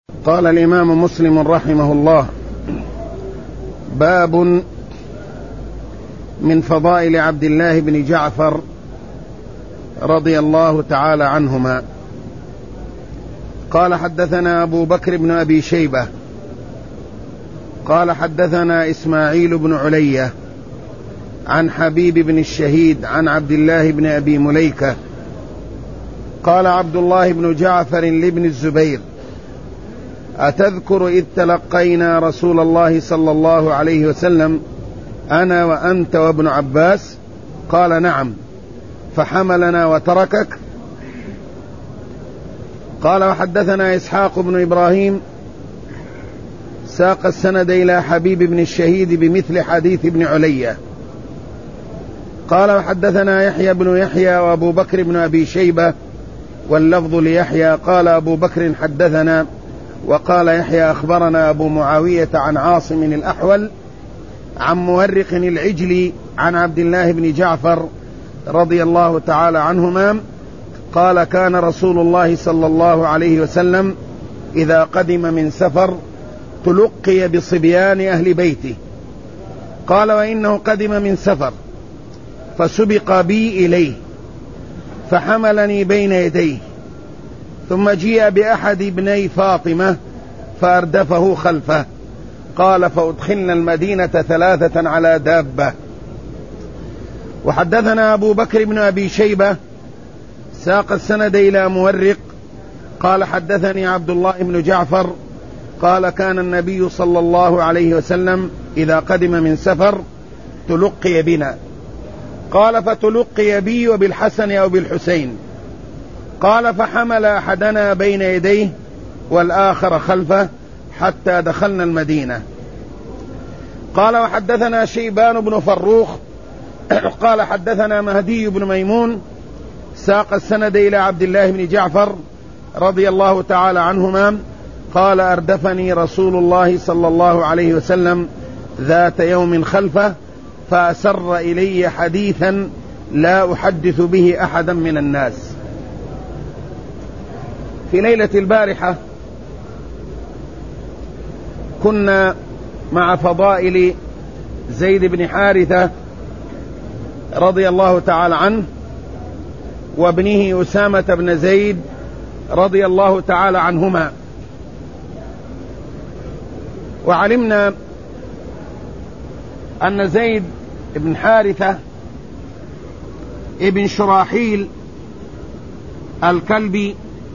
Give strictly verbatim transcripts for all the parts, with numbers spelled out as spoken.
قال الإمام مسلم رحمه الله: باب من فضائل عبد الله بن جعفر رضي الله تعالى عنهما. قال: حدثنا أبو بكر بن أبي شيبة قال: حدثنا إسماعيل بن علية عن حبيب بن الشهيد عن عبد الله بن أبي مليكة قال: عبد الله بن جعفر لابن الزبير: أتذكر إذ تلقينا رسول الله صلى الله عليه وسلم أنا وأنت وابن عباس؟ قال: نعم. فحملنا وتركك؟ قال: وحدثنا إسحاق بن إبراهيم ساق السند إلى حبيب بن الشهيد بمثل حديث ابن علية. قال: وحدثنا يحيى بن يحيى وأبو بكر بن أبي شيبة واللفظ ليحيى. قال أبو بكر: حدثنا. وقال يحيى: أخبرنا أبو معاوية عن عاصم الأحول عن مورق العجلي عن عبد الله بن جعفر رضي الله تعالى عنهما قال: كان رسول الله صلى الله عليه وسلم إذا قدم من سفر تلقي بصبيان أهل بيته. قال: وإنه قدم من سفر فسبق بي إليه فحملني بين يديه، ثم جيء بأحد ابني فاطمة فأردفه خلفه. قال: فأدخلنا المدينة ثلاثة على دابة. وحدثنا أبو بكر بن أبي شيبة ساق السند إلى مورق قال: حدثني عبد الله بن جعفر قال: كان النبي صلى الله عليه وسلم إذا قدم من سفر تلقي بنا. قال: فتلقي بي وبالحسن أو بالحسين. قال: فحمل أحدنا بين يديه والآخر خلفه حتى دخلنا المدينة. قال: وحدثنا شيبان بن فروخ قال: حدثنا مهدي بن ميمون ساق السند إلى عبد الله بن جعفر رضي الله تعالى عنهما قال: أردفني رسول الله صلى الله عليه وسلم ذات يوم خلفه فأسر إلي حديثا لا أحدث به أحدا من الناس. في ليلة البارحة كنا مع فضائل زيد بن حارثة رضي الله تعالى عنه وابنه أسامة بن زيد رضي الله تعالى عنهما، وعلمنا أن زيد بن حارثة ابن شراحيل الكلبي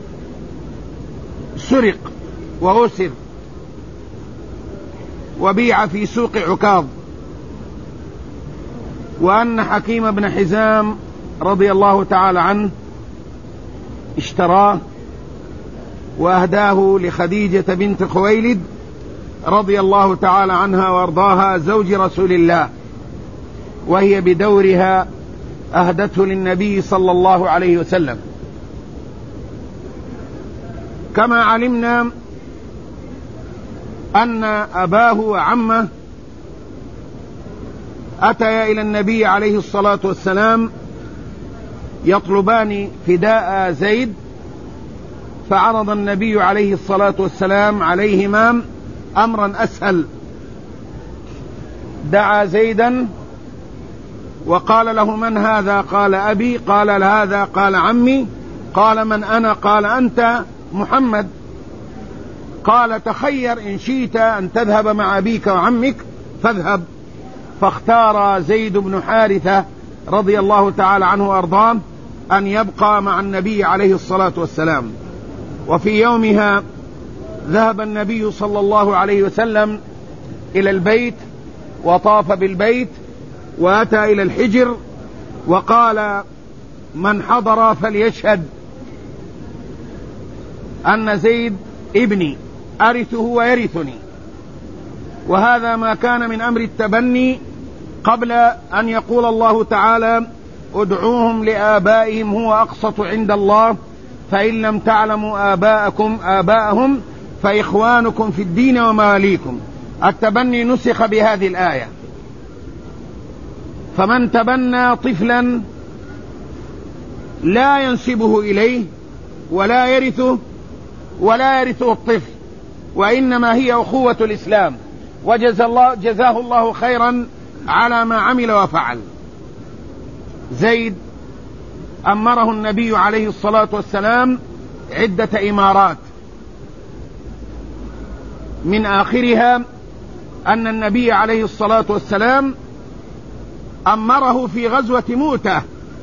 سرق وأسر وبيع في سوق عكاظ، وأن حكيم بن حزام رضي الله تعالى عنه اشتراه وأهداه لخديجة بنت خويلد رضي الله تعالى عنها وارضاها زوج رسول الله، وهي بدورها أهدته للنبي صلى الله عليه وسلم. كما علمنا أن أباه وعمه أتيا إلى النبي عليه الصلاة والسلام يطلبان فداء زيد، فعرض النبي عليه الصلاة والسلام عليهما أمرا أسهل. دعا زيدا وقال له: من هذا؟ قال: أبي. قال: هذا؟ قال: عمي. قال: من أنا؟ قال: أنت محمد. قال: تخير إن شئت أن تذهب مع أبيك وعمك فاذهب. فاختار زيد بن حارثة رضي الله تعالى عنه وأرضاه أن يبقى مع النبي عليه الصلاة والسلام. وفي يومها ذهب النبي صلى الله عليه وسلم إلى البيت وطاف بالبيت وأتى إلى الحجر وقال: من حضر فليشهد أن زيد ابني أرثه ويرثني. وهذا ما كان من أمر التبني قبل أن يقول الله تعالى: ادعوهم لآبائهم هو أقسط عند الله فإن لم تعلموا آباءكم آباءهم فإخوانكم في الدين ومواليكم. التبني نسخ بهذه الآية، فمن تبنى طفلا لا ينسبه إليه ولا يرثه ولا يرثه الطفل، وإنما هي أخوة الإسلام، وجزاه الله, جزاه الله خيرا على ما عمل وفعل. زيد أمره النبي عليه الصلاة والسلام عدة إمارات، من آخرها أن النبي عليه الصلاة والسلام أمره في غزوة مؤتة،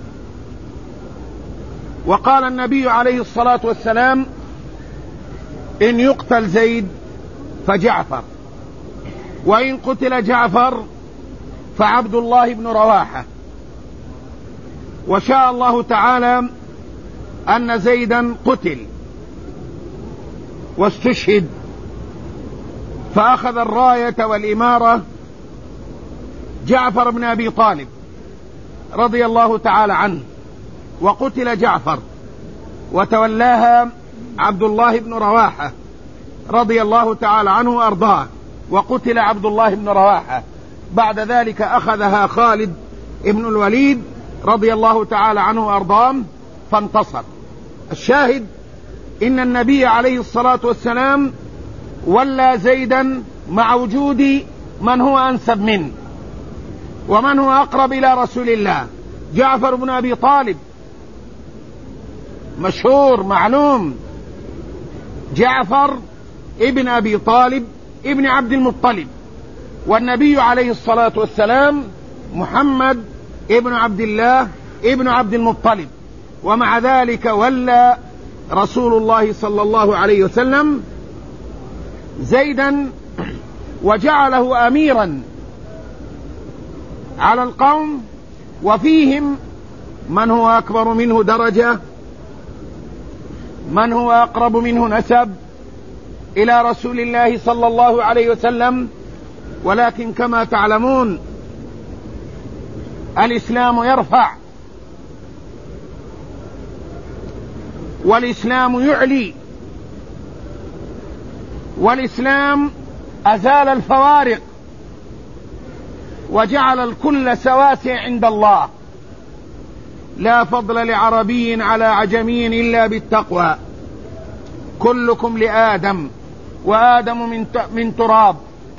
وقال النبي عليه الصلاة والسلام: إن يقتل زيد فجعفر، وإن قتل جعفر فعبد الله بن رواحة. وشاء الله تعالى أن زيدا قتل واستشهد، فأخذ الراية والإمارة جعفر بن أبي طالب رضي الله تعالى عنه، وقتل جعفر وتولاها عبد الله بن رواحة رضي الله تعالى عنه وأرضاه، وقتل عبد الله بن رواحة. بعد ذلك أخذها خالد بن الوليد رضي الله تعالى عنه وأرضاه فانتصر. الشاهد إن النبي عليه الصلاة والسلام ولى زيدا مع وجود من هو أنسب منه ومن هو أقرب إلى رسول الله، جعفر بن أبي طالب، مشهور معلوم، جعفر ابن أبي طالب ابن عبد المطلب، والنبي عليه الصلاة والسلام محمد ابن عبد الله ابن عبد المطلب. ومع ذلك ولى رسول الله صلى الله عليه وسلم زيدا وجعله أميرا على القوم، وفيهم من هو أكبر منه درجة، من هو أقرب منه نسب إلى رسول الله صلى الله عليه وسلم. ولكن كما تعلمون الإسلام يرفع والإسلام يعلي، والإسلام أزال الفوارق وجعل الكل سواسية عند الله. لا فضل لعربي على عجمي إلا بالتقوى، كلكم لآدم وآدم من من تراب.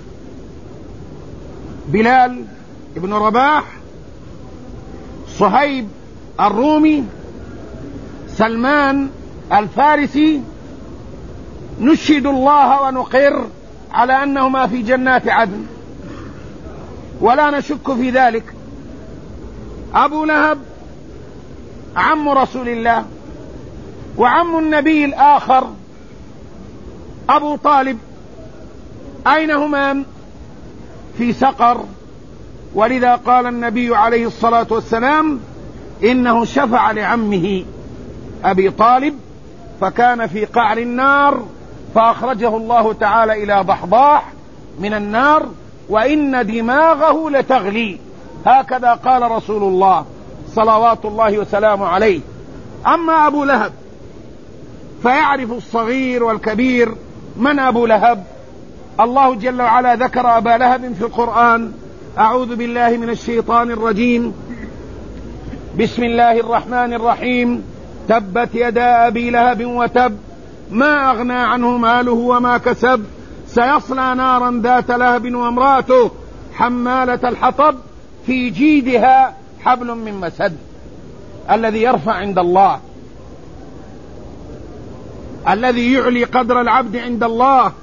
بلال ابن رباح، صهيب الرومي، سلمان الفارسي، نشهد الله ونقر على أنهما في جنات عدن ولا نشك في ذلك. أبو لهب عم رسول الله، وعم النبي الآخر أبو طالب، أين هما؟ في سقر. ولذا قال النبي عليه الصلاة والسلام إنه شفع لعمه أبي طالب فكان في قعر النار فأخرجه الله تعالى إلى ضحضاح من النار، وإن دماغه لتغلي، هكذا قال رسول الله صلوات الله وسلامه عليه. أما أبو لهب فيعرف الصغير والكبير من أبو لهب. الله جل وعلا ذكر أبا لهب في القرآن: أعوذ بالله من الشيطان الرجيم، بسم الله الرحمن الرحيم، تبت يدا أبي لهب وتب، ما أغنى عنه ماله وما كسب، سيصلى نارا ذات لهب وامرأته حمالة الحطب في جيدها حبل من مسد. الذي يرفع عند الله، الذي يعلي قدر العبد عند الله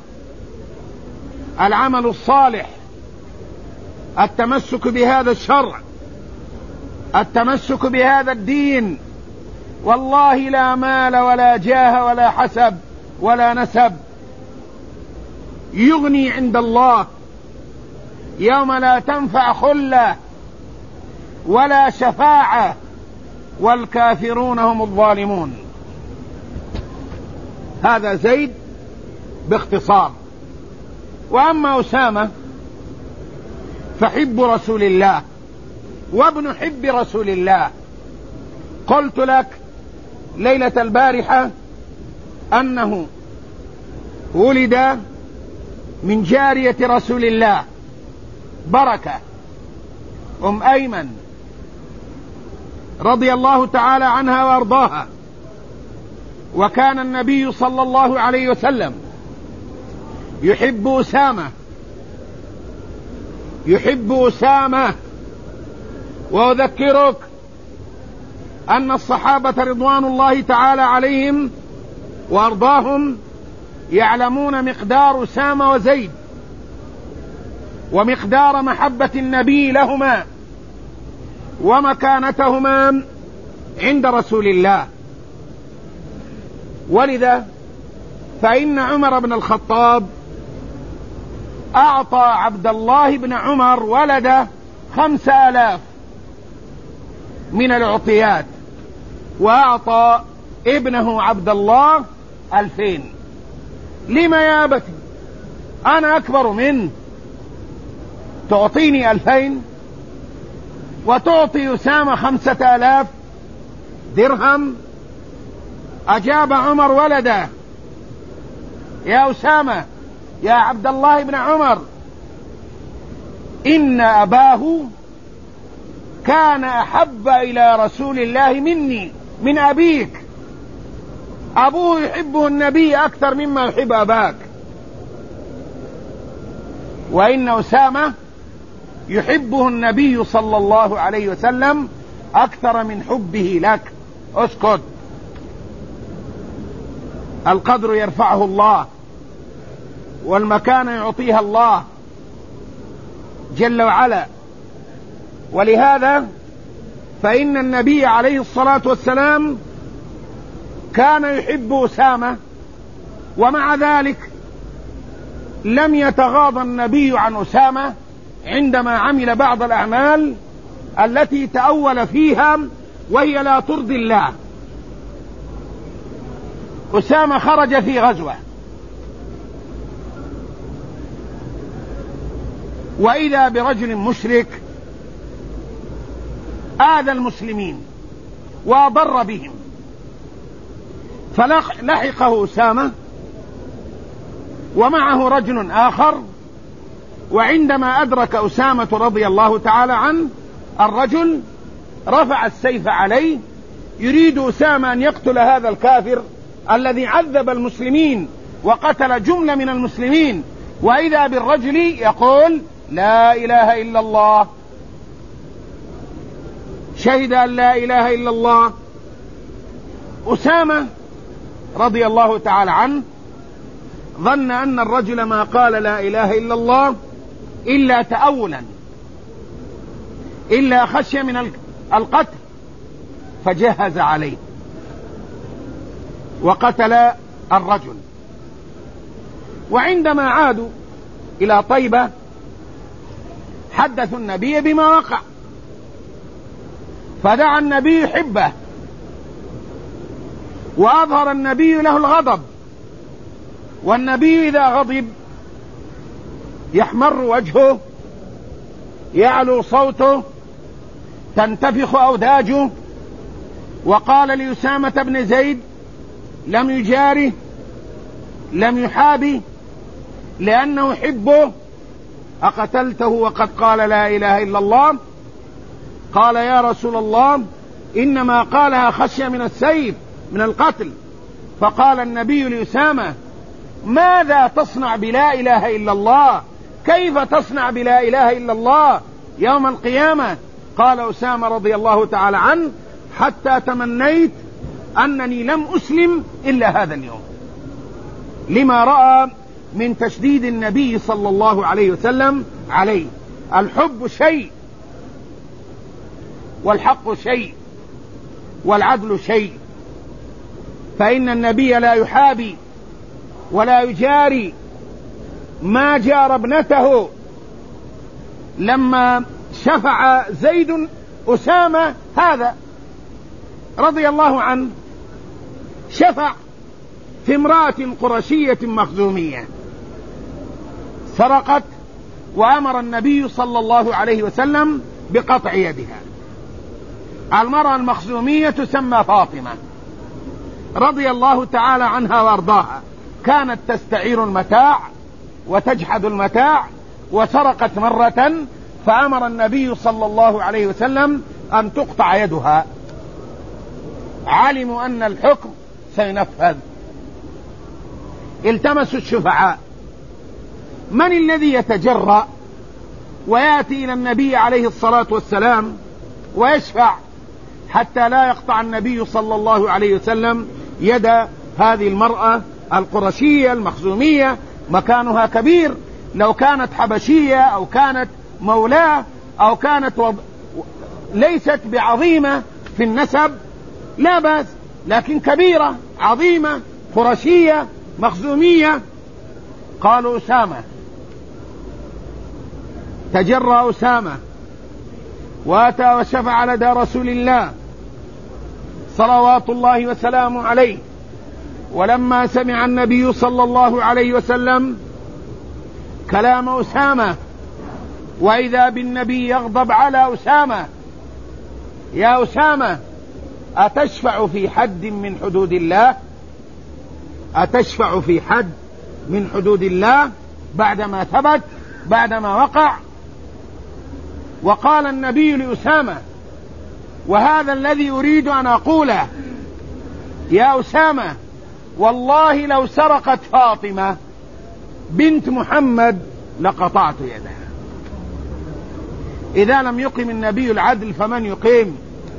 العمل الصالح، التمسك بهذا الشرع، التمسك بهذا الدين. والله لا مال ولا جاه ولا حسب ولا نسب يغني عند الله يوم لا تنفع خلة ولا شفاعة، والكافرون هم الظالمون. هذا زيد باختصار. وأما أسامة فحب رسول الله وابن حب رسول الله. قلت لك ليلة البارحة أنه ولد من جارية رسول الله بركة أم أيمن رضي الله تعالى عنها وأرضاها. وكان النبي صلى الله عليه وسلم يحب أسامة يحب أسامة وأذكرك أن الصحابة رضوان الله تعالى عليهم وأرضاهم يعلمون مقدار أسامة وزيد ومقدار محبة النبي لهما ومكانتهما عند رسول الله. ولذا فإن عمر بن الخطاب أعطى عبد الله بن عمر ولده خمس آلاف من العطيات، وأعطى ابنه عبد الله ألفين. لما يا أبتي أنا أكبر منه تعطيني ألفين وتعطي أسامة خمسة آلاف درهم؟ أجاب عمر ولده: يا أسامة يا عبد الله بن عمر، إن أباه كان أحب إلى رسول الله مني من أبيك. أبوه يحبه النبي أكثر مما يحب أباك، وإن أسامة يحبه النبي صلى الله عليه وسلم أكثر من حبه لك. اسكت، القدر يرفعه الله والمكان يعطيها الله جل وعلا. ولهذا فإن النبي عليه الصلاة والسلام كان يحب أسامة، ومع ذلك لم يتغاضى النبي عن أسامة عندما عمل بعض الأعمال التي تأول فيها وهي لا ترضي الله. أسامة خرج في غزوة وإذا برجل مشرك آذى المسلمين وأضر بهم، فلحقه أسامة ومعه رجل آخر، وعندما أدرك أسامة رضي الله تعالى عنه الرجل رفع السيف عليه، يريد أسامة أن يقتل هذا الكافر الذي عذب المسلمين وقتل جملة من المسلمين، وإذا بالرجل يقول: لا إله إلا الله، شهد أن لا إله إلا الله. أسامة رضي الله تعالى عنه ظن أن الرجل ما قال لا إله إلا الله إلا تأولا، إلا خشية من القتل، فجهز عليه وقتل الرجل. وعندما عادوا إلى طيبة حدثوا النبي بما وقع، فدعا النبي حبه، وأظهر النبي له الغضب، والنبي إذا غضب يحمر وجهه، يعلو صوته، تنتفخ أوداجه. وقال لأسامة بن زيد لم يجاره لم يحابه لأنه يحبه: أقتلته وقد قال لا إله إلا الله؟ قال: يا رسول الله إنما قالها خشية من السيف من القتل. فقال النبي لأسامة: ماذا تصنع بلا إله إلا الله؟ كيف تصنع بلا إله إلا الله يوم القيامة؟ قال أسامة رضي الله تعالى عنه: حتى تمنيت أنني لم أسلم إلا هذا اليوم، لما رأى من تشديد النبي صلى الله عليه وسلم عليه. الحب شيء، والحق شيء، والعدل شيء، فإن النبي لا يحابي ولا يجاري. ما جار ابنته لما شفع زيد أسامة هذا رضي الله عنه، شفع في امرأة قرشية مخزومية سرقت، وأمر النبي صلى الله عليه وسلم بقطع يدها. المرأة المخزومية تسمى فاطمة رضي الله تعالى عنها وارضاها، كانت تستعير المتاع وتجحد المتاع، وسرقت مرة، فأمر النبي صلى الله عليه وسلم أن تقطع يدها. علموا أن الحكم سينفذ، التمسوا الشفعاء من الذي يتجرأ ويأتي إلى النبي عليه الصلاة والسلام ويشفع حتى لا يقطع النبي صلى الله عليه وسلم يد هذه المرأة القرشية المخزومية؟ مكانها كبير، لو كانت حبشية أو كانت مولاة أو كانت وض... ليست بعظيمة في النسب لا بأس، لكن كبيرة عظيمة قرشية مخزومية. قالوا أسامة، تجرأ أسامة وأتى وشفع لدى رسول الله صلوات الله وسلامه عليه. ولما سمع النبي صلى الله عليه وسلم كلام أسامة وإذا بالنبي يغضب على أسامة: يا أسامة، أتشفع في حد من حدود الله؟ أتشفع في حد من حدود الله بعدما ثبت، بعدما وقع؟ وقال النبي لأسامة، وهذا الذي أريد أن أقوله: يا أسامة، والله لو سرقت فاطمة بنت محمد لقطعت يدها. إذا لم يقم النبي العدل فمن يقيم؟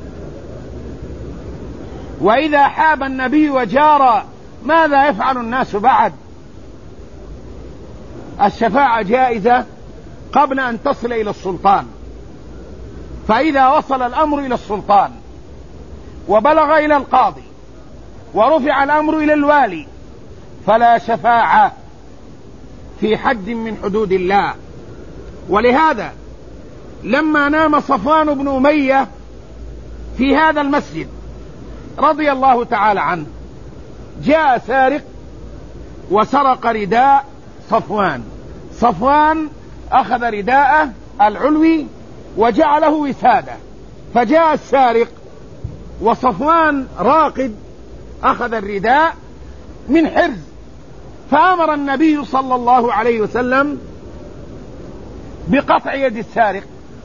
وإذا حاب النبي وجار ماذا يفعل الناس بعد؟ الشفاعة جائزة قبل أن تصل إلى السلطان، فإذا وصل الأمر إلى السلطان وبلغ إلى القاضي ورفع الأمر إلى الوالي فلا شفاعة في حد من حدود الله. ولهذا لما نام صفوان بن أمية في هذا المسجد رضي الله تعالى عنه، جاء سارق وسرق رداء صفوان. صفوان أخذ رداءه العلوي وجعله وسادة، فجاء السارق وصفوان راقد أخذ الرداء من حرز، فأمر النبي صلى الله عليه وسلم بقطع يد السارق.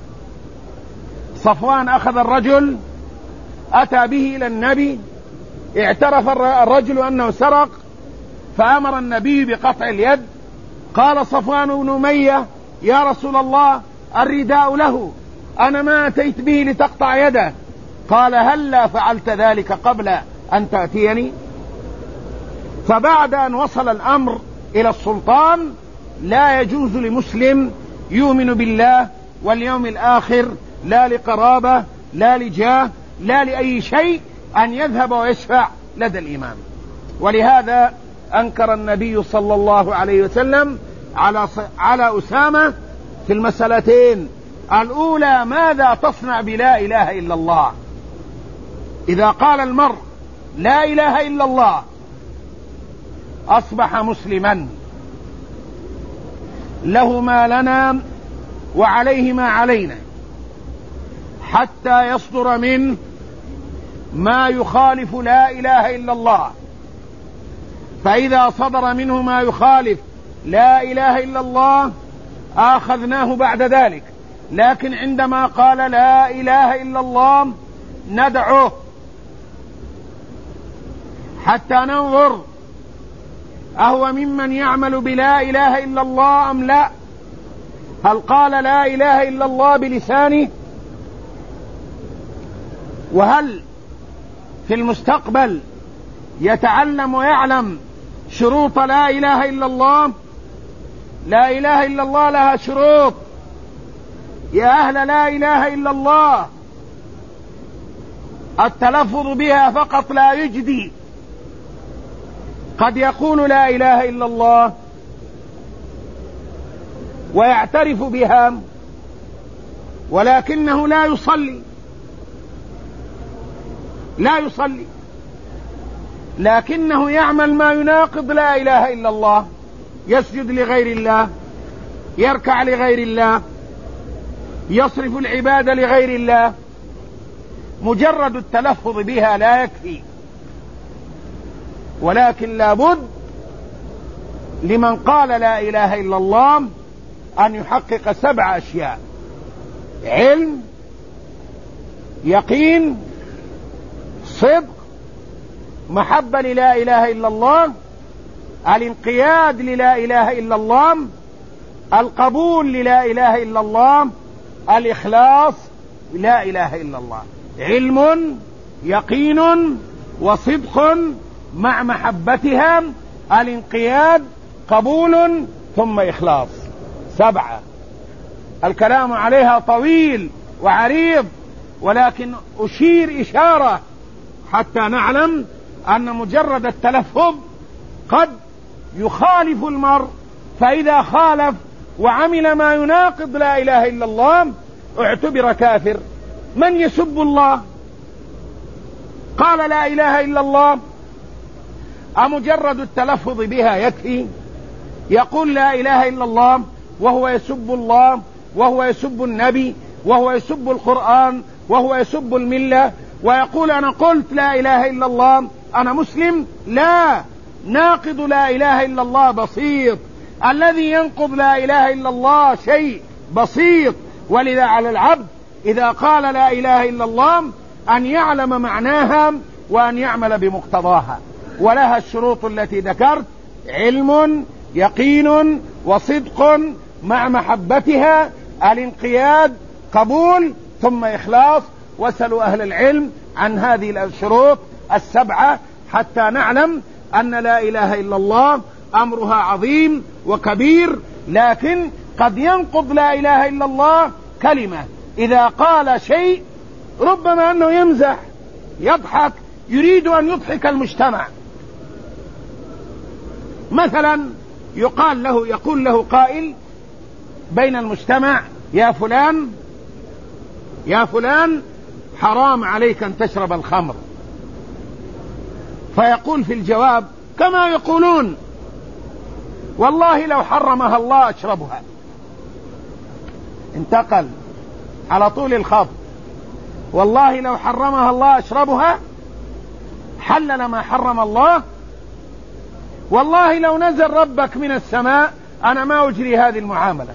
صفوان أخذ الرجل أتى به إلى النبي، اعترف الرجل أنه سرق، فأمر النبي بقطع اليد. قال صفوان بن أمية: يا رسول الله، الرداء له، أنا ما أتيت به لتقطع يده. قال: هلا فعلت ذلك قبل أن تأتيني؟ فبعد أن وصل الأمر إلى السلطان لا يجوز لمسلم يؤمن بالله واليوم الآخر، لا لقرابة لا لجاه لا لأي شيء، أن يذهب ويشفع لدى الإمام. ولهذا أنكر النبي صلى الله عليه وسلم على على أسامة في المسألتين: الأولى ماذا تصنع بلا إله إلا الله؟ إذا قال المرء لا إله إلا الله أصبح مسلما، له ما لنا وعليه ما علينا، حتى يصدر منه ما يخالف لا إله إلا الله. فإذا صدر منه ما يخالف لا إله إلا الله آخذناه بعد ذلك، لكن عندما قال لا إله إلا الله ندعوه حتى ننظر أهو ممن يعمل بلا إله إلا الله أم لا. هل قال لا إله إلا الله بلسانه؟ وهل في المستقبل يتعلم ويعلم شروط لا إله إلا الله؟ لا إله إلا الله لها شروط يا أهل لا إله إلا الله. التلفظ بها فقط لا يجدي. قد يقول لا إله إلا الله ويعترف بها ولكنه لا يصلي لا يصلي لكنه يعمل ما يناقض لا إله إلا الله، يسجد لغير الله، يركع لغير الله، يصرف العبادة لغير الله. مجرد التلفظ بها لا يكفي، ولكن لابد لمن قال لا إله إلا الله أن يحقق سبع أشياء: علم، يقين، صدق، محبة للا إله إلا الله، الانقياد للا إله إلا الله، القبول للا إله إلا الله، الإخلاص لا إله إلا الله، علم يقين وصدق مع محبتها، الانقياد قبول ثم إخلاص. سبعة. الكلام عليها طويل وعريض، ولكن أشير إشارة حتى نعلم أن مجرد التلفظ قد يخالف المرء، فإذا خالف وعمل ما يناقض لا إله إلا الله اعتبر كافر. من يسب الله قال لا إله إلا الله، أمجرد التلفظ بها يكفي؟ يقول لا إله إلا الله وهو يسب الله، وهو يسب النبي، وهو يسب القرآن، وهو يسب الملة، ويقول أنا قلت لا إله إلا الله أنا مسلم؟ لا، ناقض لا إله إلا الله بسيط، الذي ينقض لا إله إلا الله شيء بسيط. ولذا على العبد إذا قال لا إله إلا الله أن يعلم معناها وأن يعمل بمقتضاها، ولها الشروط التي ذكرت: علم يقين وصدق مع محبتها، الانقياد قبول ثم إخلاص. واسألوا أهل العلم عن هذه الشروط السبعة حتى نعلم أن لا إله إلا الله أمرها عظيم وكبير، لكن قد ينقض لا إله إلا الله كلمة إذا قال شيء، ربما أنه يمزح يضحك، يريد أن يضحك المجتمع. مثلا يقال له يقول له قائل بين المجتمع: يا فلان يا فلان حرام عليك أن تشرب الخمر. فيقول في الجواب كما يقولون: والله لو حرمها الله أشربها. انتقل على طول الخط: والله لو حرمها الله أشربها، حلل ما حرم الله. والله لو نزل ربك من السماء أنا ما أجري هذه المعاملة.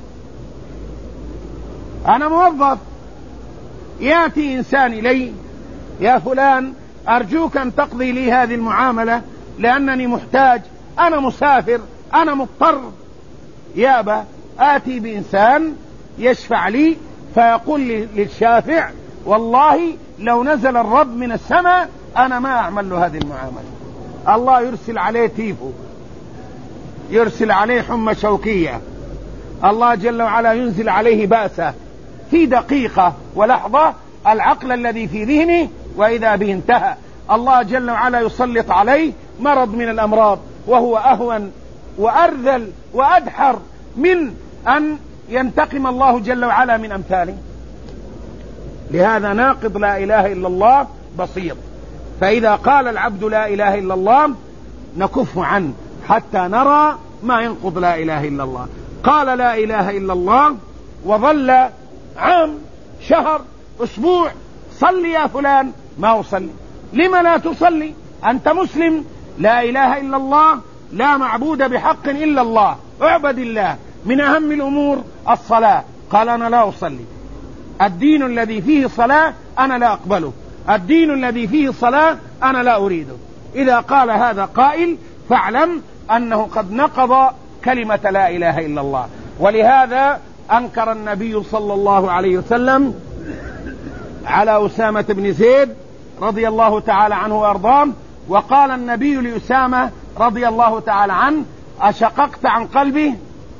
أنا موظف، يأتي إنسان إلي: يا فلان أرجوك أن تقضي لي هذه المعاملة لأنني محتاج، أنا مسافر، أنا مضطر. يابا آتي بإنسان يشفع لي، فيقول للشافع: والله لو نزل الرب من السماء أنا ما أعمل له هذه المعاملة. الله يرسل عليه تيفو، يرسل عليه حمى شوكية، الله جل وعلا ينزل عليه بأسه في دقيقة ولحظة، العقل الذي في ذهنه وإذا به انتهى. الله جل وعلا يسلط عليه مرض من الأمراض، وهو أهون وأرذل وأدحر من أن ينتقم الله جل وعلا من أمثاله. لهذا ناقض لا إله إلا الله بسيط، فإذا قال العبد لا إله إلا الله نكف عنه حتى نرى ما ينقض لا إله إلا الله. قال لا إله إلا الله وظل عام، شهر، أسبوع: صلي يا فلان، ما أصلي. لما لا تصلي؟ أنت مسلم، لا إله إلا الله، لا معبود بحق إلا الله، اعبد الله، من أهم الأمور الصلاة. قال أنا لا أصلي، الدين الذي فيه صلاة أنا لا أقبله، الدين الذي فيه صلاة أنا لا أريده. إذا قال هذا قائل فاعلم أنه قد نقض كلمة لا إله إلا الله. ولهذا أنكر النبي صلى الله عليه وسلم على أسامة بن زيد رضي الله تعالى عنه وأرضاه، وقال النبي لأسامة رضي الله تعالى عنه: أشققت عن قلبي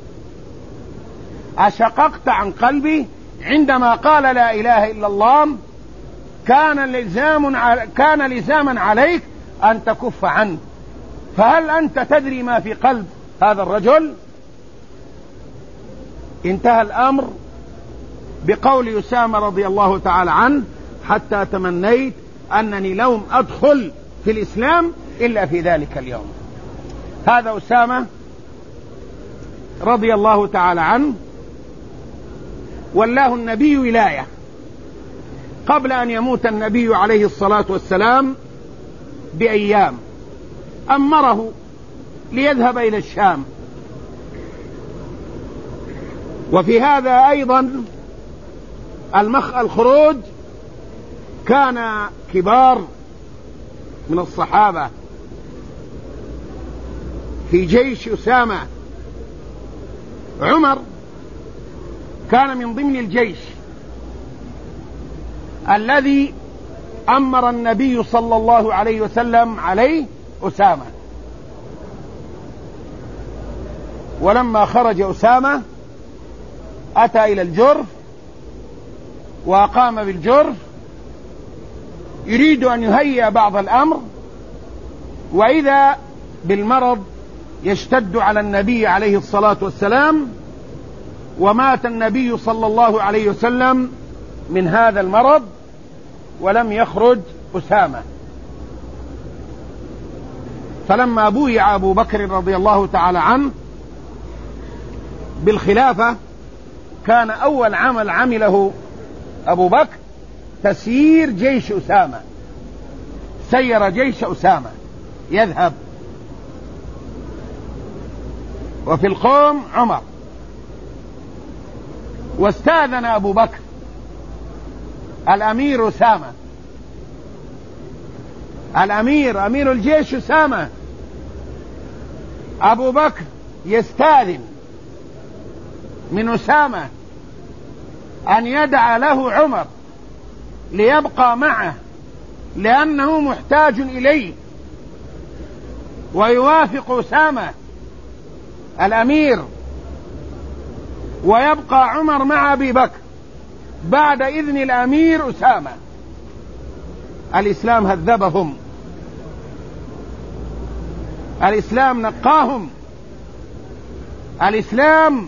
أشققت عن قلبي عندما قال لا إله إلا الله، كان لزام كان لزاما عليك أن تكف عنه. فهل أنت تدري ما في قلب هذا الرجل؟ انتهى الأمر بقول أسامة رضي الله تعالى عنه: حتى تمنيت أنني لم أدخل في الإسلام إلا في ذلك اليوم. هذا أسامة رضي الله تعالى عنه ولاه النبي ولاية قبل أن يموت النبي عليه الصلاة والسلام بأيام، أمره ليذهب إلى الشام. وفي هذا أيضا المخ الخروج كان كبار من الصحابة في جيش أسامة: عمر كان من ضمن الجيش الذي أمر النبي صلى الله عليه وسلم عليه أسامة. ولما خرج أسامة أتى إلى الجرف وأقام بالجرف يريد أن يهيئ بعض الأمر، وإذا بالمرض يشتد على النبي عليه الصلاة والسلام، ومات النبي صلى الله عليه وسلم من هذا المرض ولم يخرج أسامة. فلما بويع أبو بكر رضي الله تعالى عنه بالخلافة كان أول عمل عمله أبو بكر تسيير جيش أسامة، سير جيش أسامة يذهب، وفي القوم عمر. واستاذن أبو بكر الأمير أسامة، الأمير أمير الجيش أسامة، أبو بكر يستاذن من أسامة أن يدع له عمر ليبقى معه لأنه محتاج إليه، ويوافق أسامة الأمير ويبقى عمر مع أبي بكر بعد إذن الأمير أسامة. الإسلام هذبهم، الإسلام نقاهم، الإسلام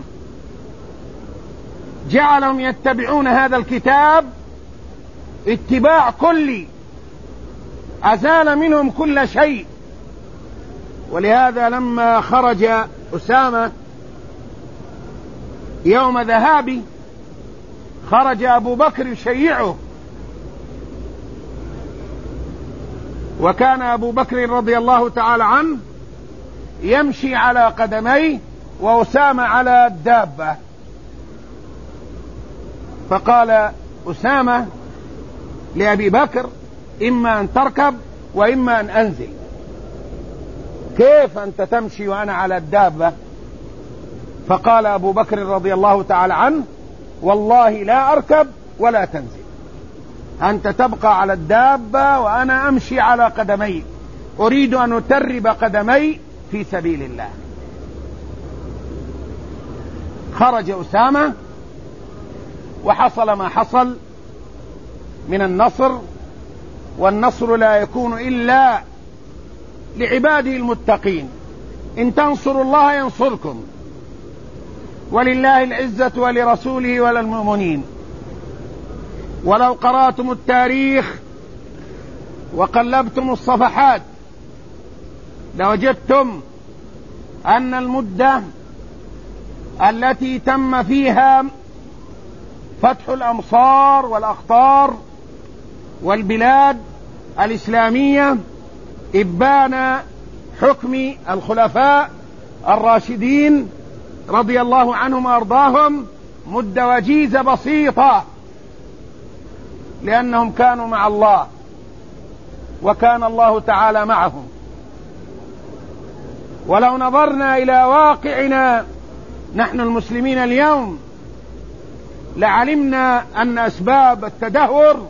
جعلهم يتبعون هذا الكتاب اتباع كلي، أزال منهم كل شيء. ولهذا لما خرج أسامة يوم ذهابه خرج أبو بكر يشيعه، وكان أبو بكر رضي الله تعالى عنه يمشي على قدميه وأسامة على الدابة. فقال أسامة لأبي بكر: إما أن تركب وإما أن أنزل. كيف أنت تمشي وأنا على الدابة؟ فقال أبو بكر رضي الله تعالى عنه: والله لا أركب ولا تنزل، أنت تبقى على الدابة وأنا أمشي على قدمي، أريد أن أترب قدمي في سبيل الله. خرج أسامة وحصل ما حصل من النصر، والنصر لا يكون إلا لعباده المتقين. إن تنصروا الله ينصركم، ولله العزة ولرسوله وللمؤمنين. ولو قرأتم التاريخ وقلبتم الصفحات لوجدتم أن المدة التي تم فيها فتح الأمصار والأقطار والبلاد الإسلامية إبان حكم الخلفاء الراشدين رضي الله عنهم وأرضاهم مدة وجيزة بسيطة، لأنهم كانوا مع الله وكان الله تعالى معهم. ولو نظرنا إلى واقعنا نحن المسلمين اليوم لعلمنا أن أسباب التدهور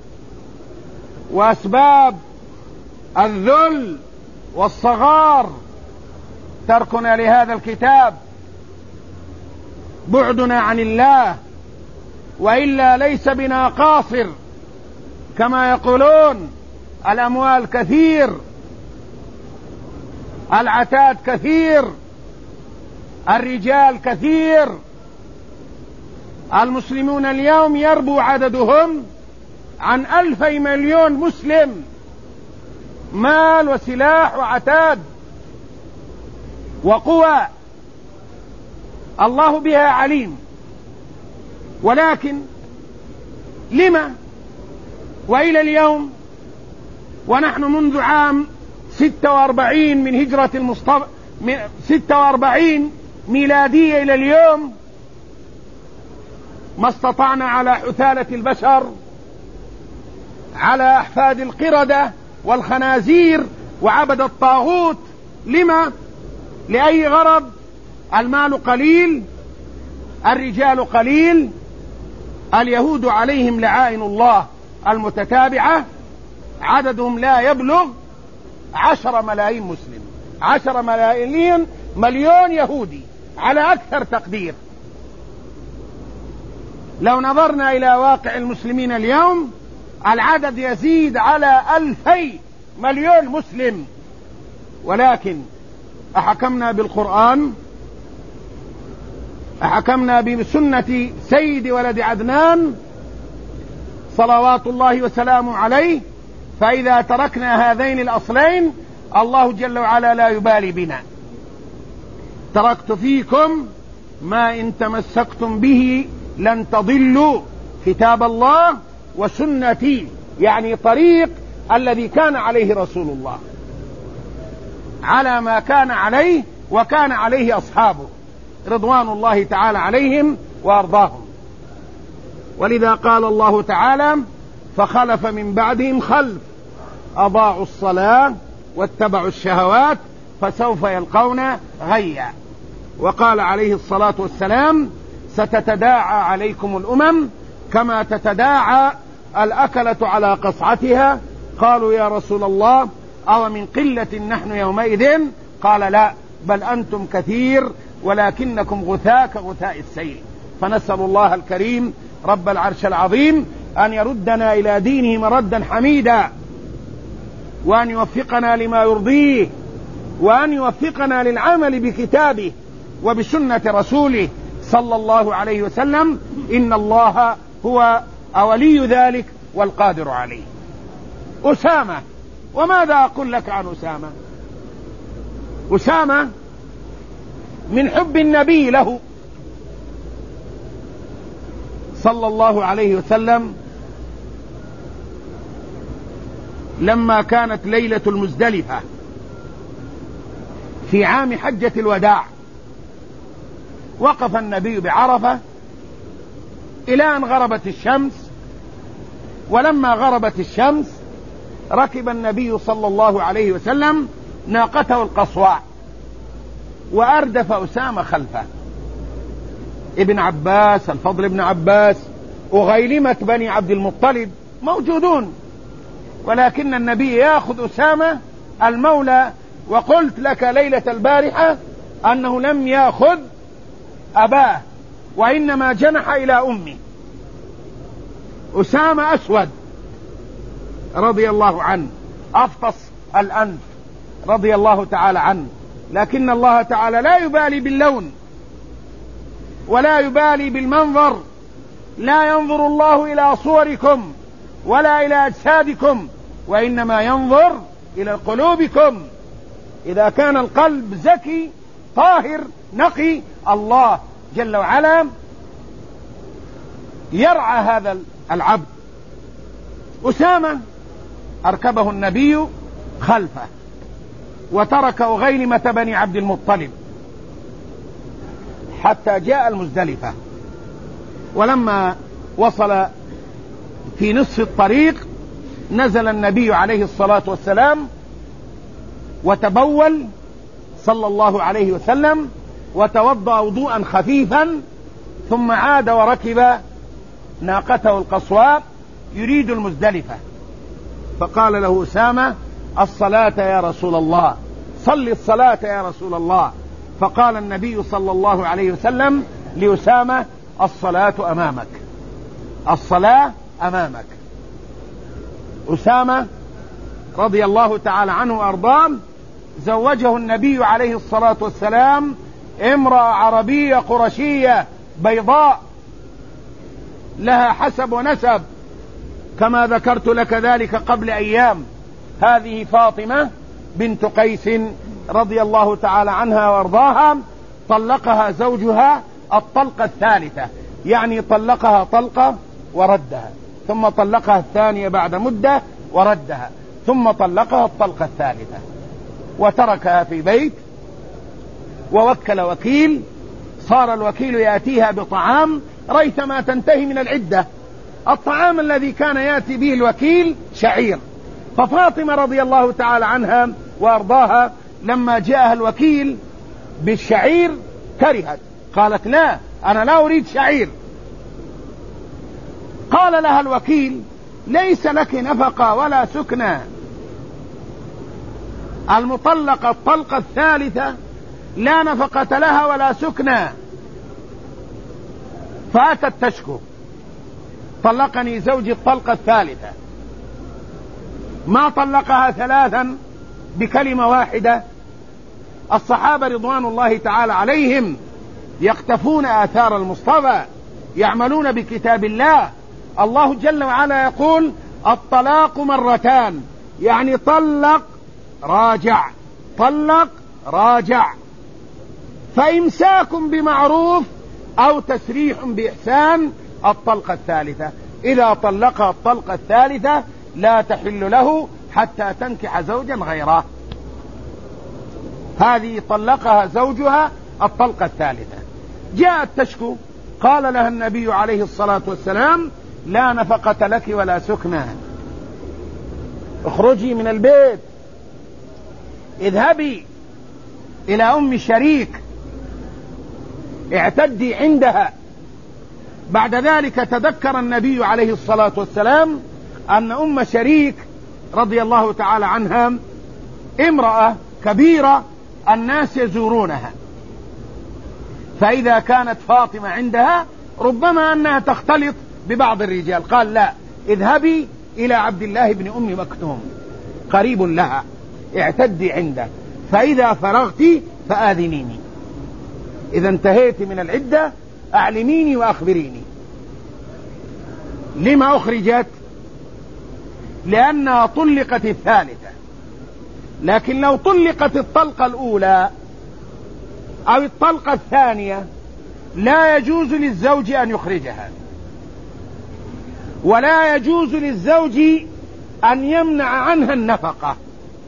وأسباب الذل والصغار تركنا لهذا الكتاب، بعدنا عن الله، وإلا ليس بنا قاصر كما يقولون. الأموال كثير، العتاد كثير، الرجال كثير. المسلمون اليوم يربو عددهم عن ألفي مليون مسلم، مال وسلاح وعتاد وقوى الله بها عليم. ولكن لما وإلى اليوم ونحن منذ عام ستة وأربعين من هجرة المصطفى من ستة وأربعين ميلادية إلى اليوم ما استطعنا على حثالة البشر، على أحفاد القردة والخنازير وعبد الطاغوت. لما؟ لأي غرض؟ المال قليل الرجال قليل، اليهود عليهم لعائن الله المتتابعة عددهم لا يبلغ عشر ملايين مسلم، عشر ملايين مليون يهودي على أكثر تقدير. لو نظرنا إلى واقع المسلمين اليوم العدد يزيد على ألفي مليون مسلم، ولكن أحكمنا بالقرآن، أحكمنا بسنة سيد ولد عدنان صلوات الله وسلامه عليه، فإذا تركنا هذين الأصلين الله جل وعلا لا يبالي بنا. تركت فيكم ما إن تمسكتم به لن تضلوا، كتاب الله وسنتي، يعني طريق الذي كان عليه رسول الله، على ما كان عليه وكان عليه أصحابه رضوان الله تعالى عليهم وأرضاهم. ولذا قال الله تعالى: فخلف من بعدهم خلف أضاعوا الصلاة واتبعوا الشهوات فسوف يلقون غيا. وقال عليه الصلاة والسلام: ستتداعى عليكم الأمم كما تتداعى الأكلة على قصعتها. قالوا: يا رسول الله أو من قلة نحن يومئذ؟ قال: لا، بل أنتم كثير ولكنكم غثاء كغثاء السيل. فنسأل الله الكريم رب العرش العظيم أن يردنا إلى دينه مردا حميدا، وأن يوفقنا لما يرضيه، وأن يوفقنا للعمل بكتابه وبسنة رسوله صلى الله عليه وسلم، إن الله هو ولي ذلك والقادر عليه. أسامة، وماذا أقول لك عن أسامة؟ أسامة من حب النبي له صلى الله عليه وسلم لما كانت ليلة المزدلفة في عام حجة الوداع، وقف النبي بعرفة إلى أن غربت الشمس، ولما غربت الشمس ركب النبي صلى الله عليه وسلم ناقته القصواء وأردف أسامة خلفه. ابن عباس، الفضل ابن عباس، وغيلمة بني عبد المطلب موجودون، ولكن النبي يأخذ أسامة المولى. وقلت لك ليلة البارحة أنه لم يأخذ أباه وإنما جنح إلى أمه. أسامة أسود رضي الله عنه، أفطس الأنف رضي الله تعالى عنه، لكن الله تعالى لا يبالي باللون ولا يبالي بالمنظر. لا ينظر الله إلى صوركم ولا إلى أجسادكم، وإنما ينظر إلى قلوبكم. إذا كان القلب زكي طاهر نقي، الله جل وعلا يرعى هذا العبد. أسامة أركبه النبي خلفه وترك غيلمة بني عبد المطلب حتى جاء المزدلفة. ولما وصل في نصف الطريق نزل النبي عليه الصلاة والسلام وتبول صلى الله عليه وسلم وتوضأ وضوءا خفيفا، ثم عاد وركب ناقته القصواء يريد المزدلفة. فقال له أسامة: الصلاة يا رسول الله، صل الصلاة يا رسول الله. فقال النبي صلى الله عليه وسلم لأسامة: الصلاة أمامك، الصلاة أمامك. أسامة رضي الله تعالى عنه وأرضاه زوجه النبي عليه الصلاة والسلام امرأة عربية قرشية بيضاء لها حسب ونسب، كما ذكرت لك ذلك قبل أيام. هذه فاطمة بنت قيس رضي الله تعالى عنها وارضاها، طلقها زوجها الطلقة الثالثة، يعني طلقها طلقة وردها، ثم طلقها الثانية بعد مدة وردها، ثم طلقها الطلقة الثالثة، وتركها في بيت ووكل وكيل. صار الوكيل يأتيها بطعام ريثما تنتهي من العدة. الطعام الذي كان يأتي به الوكيل شعير، ففاطمة رضي الله تعالى عنها وأرضاها لما جاءها الوكيل بالشعير كرهت، قالت لا أنا لا أريد شعير. قال لها الوكيل ليس لك نفقة ولا سكنى، المطلقة الطلقة الثالثة لا نفقة لها ولا سكنى. فأتت تشكو طلقني زوجي الطلقة الثالثة، ما طلقها ثلاثا بكلمة واحدة. الصحابة رضوان الله تعالى عليهم يقتفون آثار المصطفى، يعملون بكتاب الله. الله جل وعلا يقول الطلاق مرتان، يعني طلق راجع، طلق راجع. فإمساك بمعروف أو تسريح بإحسان الطلقة الثالثة. إذا طلقها الطلقة الثالثة لا تحل له حتى تنكح زوجا غيره. هذه طلقها زوجها الطلقة الثالثة. جاءت تشكو، قال لها النبي عليه الصلاة والسلام لا نفقة لك ولا سكنى، اخرجي من البيت، اذهبي إلى أم شريك اعتدي عندها. بعد ذلك تذكر النبي عليه الصلاة والسلام أن أم شريك رضي الله تعالى عنها امرأة كبيرة الناس يزورونها، فإذا كانت فاطمة عندها ربما أنها تختلط ببعض الرجال. قال لا، اذهبي إلى عبد الله بن أم مكتوم قريب لها اعتدي عنده، فإذا فرغت فآذنيني، إذا انتهيت من العدة أعلميني وأخبريني. لما أخرجت؟ لأنها طلقت الثالثة. لكن لو طلقت الطلقة الأولى أو الطلقة الثانية لا يجوز للزوج أن يخرجها، ولا يجوز للزوج أن يمنع عنها النفقة.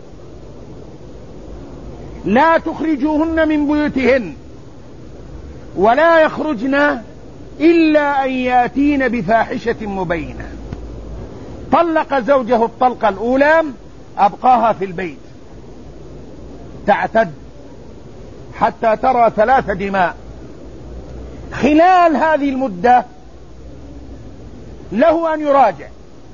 لا تخرجوهن من بيوتهن ولا يخرجن إلا أن يأتين بفاحشة مبينة. طلق زوجه الطلقة الأولى أبقاها في البيت تعتد حتى ترى ثلاث دماء. خلال هذه المدة له أن يراجع،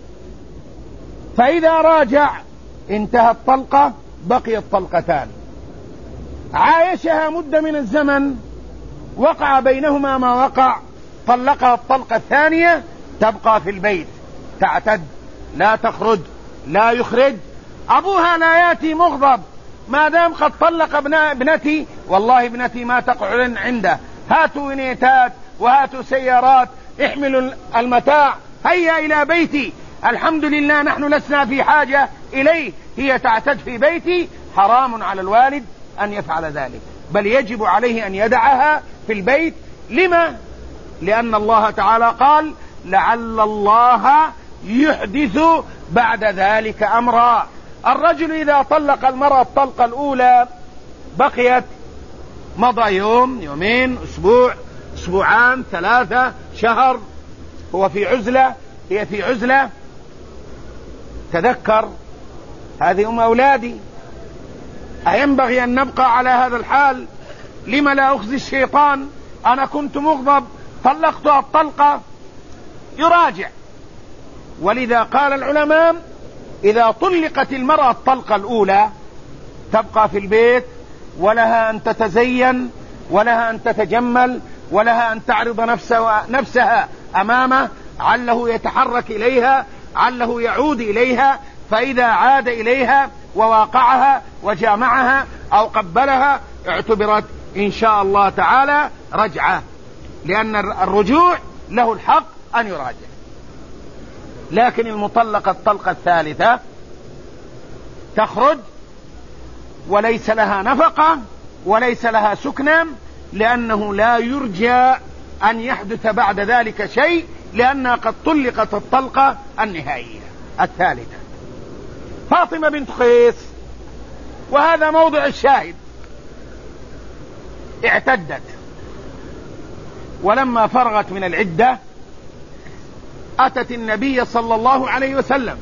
فإذا راجع انتهت الطلقة بقيت طلقتان. عايشها مدة من الزمن وقع بينهما ما وقع، طلقها الطلقة الثانية تبقى في البيت تعتد لا تخرج لا يخرج. أبوها لا يأتي مغضب ما دام قد طلق ابنتي، والله ابنتي ما تقعد عنده، هاتوا نيتات وهاتوا سيارات، احملوا المتاع، هيا إلى بيتي، الحمد لله نحن لسنا في حاجة إليه، هي تعتد في بيتي. حرام على الوالد أن يفعل ذلك، بل يجب عليه أن يدعها في البيت. لما؟ لأن الله تعالى قال لعل الله يحدث بعد ذلك أمرا. الرجل إذا طلق المرأة الطلقة الأولى بقيت مضى يوم يومين أسبوع أسبوعان ثلاثة شهر، هو في عزلة هي في عزلة، تذكر هذه أم أولادي، أينبغي أن نبقى على هذا الحال؟ لما لا أخزي الشيطان؟ أنا كنت مغضب طلقتها الطلقة، يراجع. ولذا قال العلماء إذا طلقت المرأة الطلقة الأولى تبقى في البيت، ولها أن تتزين ولها أن تتجمل ولها أن تعرض نفسها, نفسها أمامه، عله يتحرك إليها، عله يعود إليها. فإذا عاد إليها وواقعها وجامعها أو قبلها اعتبرت إن شاء الله تعالى رجعة، لأن الرجوع له الحق أن يراجع. لكن المطلقة الطلقة الثالثة تخرج وليس لها نفقة وليس لها سكنى، لأنه لا يرجى أن يحدث بعد ذلك شيء، لأنها قد طلقت الطلقة النهائية الثالثة. فاطمة بنت قيس، وهذا موضع الشاهد، اعتدت، ولما فرغت من العدة أتت النبي صلى الله عليه وسلم،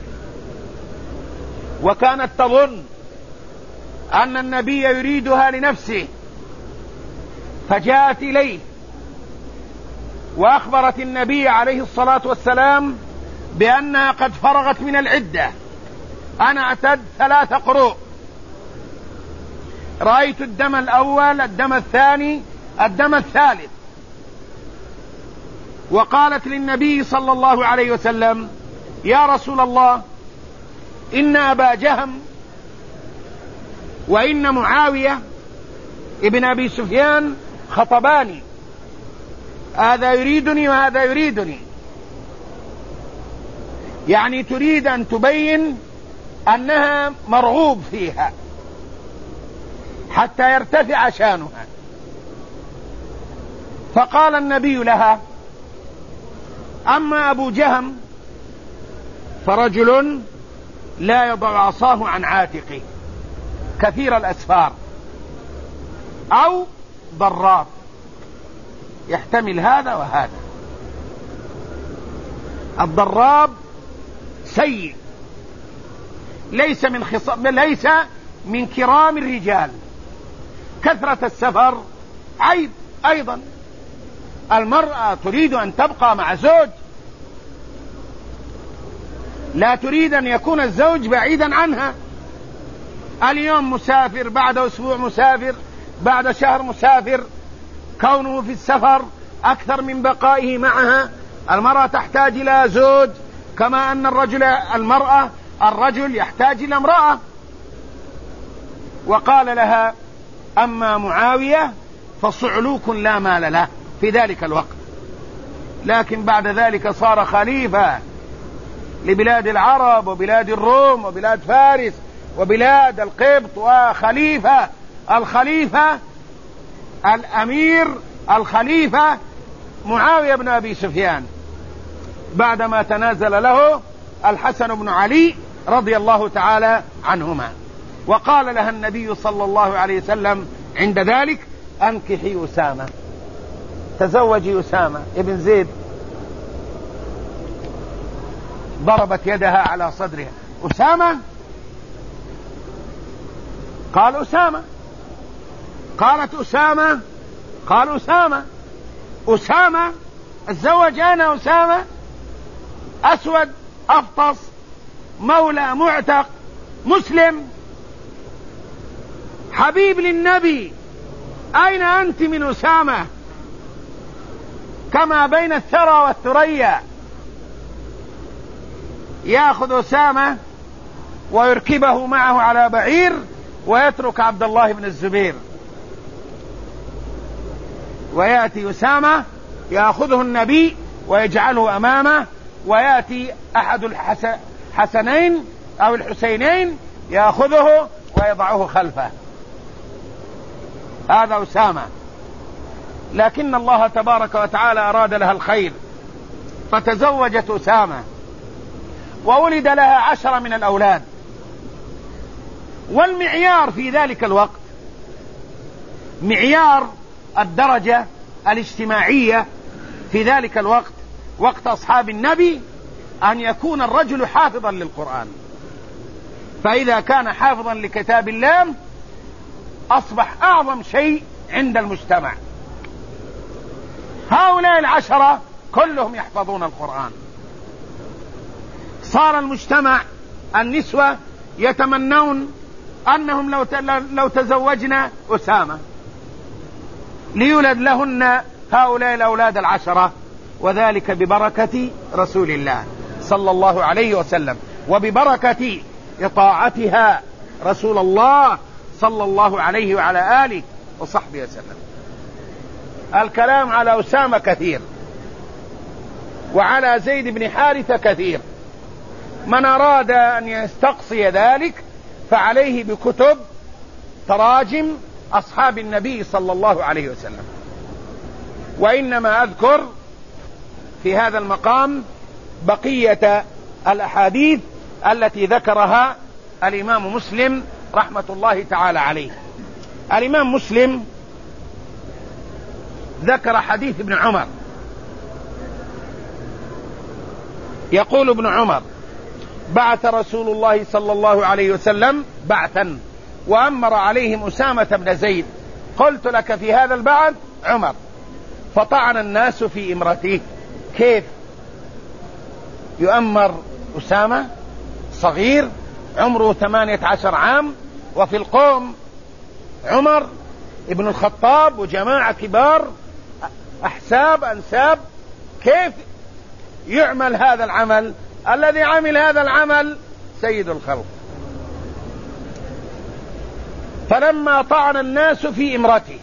وكانت تظن أن النبي يريدها لنفسه، فجاءت إليه وأخبرت النبي عليه الصلاة والسلام بأنها قد فرغت من العدة. أنا اعتد ثلاث قروء، رأيت الدم الأول، الدم الثاني، الدم الثالث. وقالت للنبي صلى الله عليه وسلم: يا رسول الله، إن أبا جهم وإن معاوية ابن أبي سفيان خطباني، هذا يريدني وهذا يريدني. يعني تريد أن تبين أنها مرغوب فيها حتى يرتفع شانها. فقال النبي لها: أما أبو جهم فرجل لا يضع عصاه عن عاتقه، كثير الأسفار، أو ضراب، يحتمل هذا وهذا. الضراب سيء، ليس من خصام، ليس من كرام الرجال. كثرة السفر عيب أيضا. المرأة تريد أن تبقى مع زوج، لا تريد أن يكون الزوج بعيدا عنها. اليوم مسافر، بعد أسبوع مسافر، بعد شهر مسافر. كونه في السفر أكثر من بقائه معها. المرأة تحتاج إلى زوج كما أن الرجل المرأة الرجل يحتاج إلى امرأة. وقال لها: أما معاوية فصعلوك لا مال له في ذلك الوقت، لكن بعد ذلك صار خليفة لبلاد العرب وبلاد الروم وبلاد فارس وبلاد القبط، وخليفة الخليفة الأمير الخليفة معاوية بن أبي سفيان، بعدما تنازل له الحسن بن علي رضي الله تعالى عنهما. وقال لها النبي صلى الله عليه وسلم عند ذلك: أنكحي أسامة، تزوجي أسامة ابن زيد. ضربت يدها على صدرها: أسامة؟ قال أسامة. قالت: أسامة؟ قال أسامة. أسامة؟ أتزوج أنا أسامة؟ أسود أفطس، مولى معتق، مسلم، حبيب للنبي، أين أنت من أسامة؟ كما بين الثرى والثريا. يأخذ أسامة ويركبه معه على بعير ويترك عبد الله بن الزبير، ويأتي أسامة يأخذه النبي ويجعله أمامه، ويأتي أحد الحسنين أو الحسينين يأخذه ويضعه خلفه. هذا أسامة. لكن الله تبارك وتعالى أراد لها الخير فتزوجت أسامة، وولد لها عشرة من الأولاد. والمعيار في ذلك الوقت، معيار الدرجة الاجتماعية في ذلك الوقت، وقت أصحاب النبي، أن يكون الرجل حافظا للقرآن. فإذا كان حافظا لكتاب الله أصبح أعظم شيء عند المجتمع. هؤلاء العشرة كلهم يحفظون القرآن. صار المجتمع النسوة يتمنون أنهم لو لو تزوجنا أسامة ليولد لهن هؤلاء الأولاد العشرة، وذلك ببركة رسول الله صلى الله عليه وسلم، وببركة إطاعتها رسول الله صلى الله عليه وعلى آله وصحبه وسلم. الكلام على أسامة كثير، وعلى زيد بن حارثة كثير. من أراد أن يستقصي ذلك فعليه بكتب تراجم أصحاب النبي صلى الله عليه وسلم. وإنما أذكر في هذا المقام بقية الأحاديث التي ذكرها الإمام مسلم رحمة الله تعالى عليه. الإمام مسلم ذكر حديث ابن عمر، يقول ابن عمر: بعث رسول الله صلى الله عليه وسلم بعثا وأمر عليهم أسامة بن زيد. قلت لك في هذا البعث عمر، فطعن الناس في امرته. كيف يؤمر أسامة صغير عمره ثمانية عشر عام، وفي القوم عمر ابن الخطاب وجماعة كبار أحساب أنساب؟ كيف يعمل هذا العمل؟ الذي عمل هذا العمل سيد الخلق. فلما طعن الناس في امرته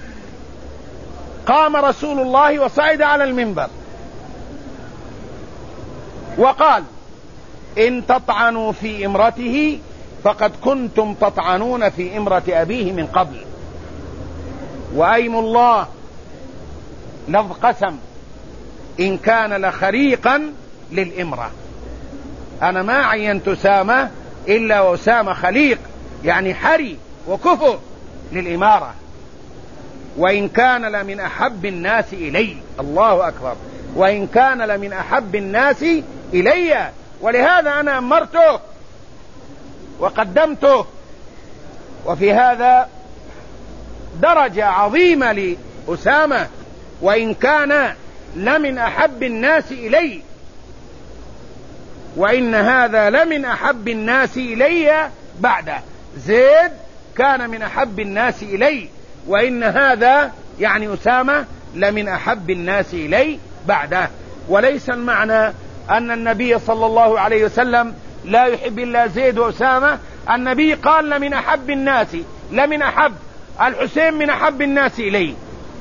قام رسول الله وصعد على المنبر وقال: إن تطعنوا في امرته فقد كنتم تطعنون في امرة أبيه من قبل، وأيم الله لفظ قسم إن كان لخريقا للإمرة. أنا ما عينت أسامة إلا وأسامة خليق، يعني حري وكفر للإمارة، وإن كان لمن أحب الناس إلي. الله أكبر. وإن كان لمن أحب الناس إلي، ولهذا أنا أمرته وقدمته. وفي هذا درجة عظيمة لأسامة، وإن كان لمن أحب الناس إلي، وإن هذا لمن أحب الناس إلي بعده. زيد كان من أحب الناس إلي، وإن هذا يعني أسامة لمن أحب الناس إلي بعده. وليس المعنى أن النبي صلى الله عليه وسلم لا يحب إلا زيد وأسامة. النبي قال لمن أحب الناس، لمن أحب. الحسين من أحب الناس إلي،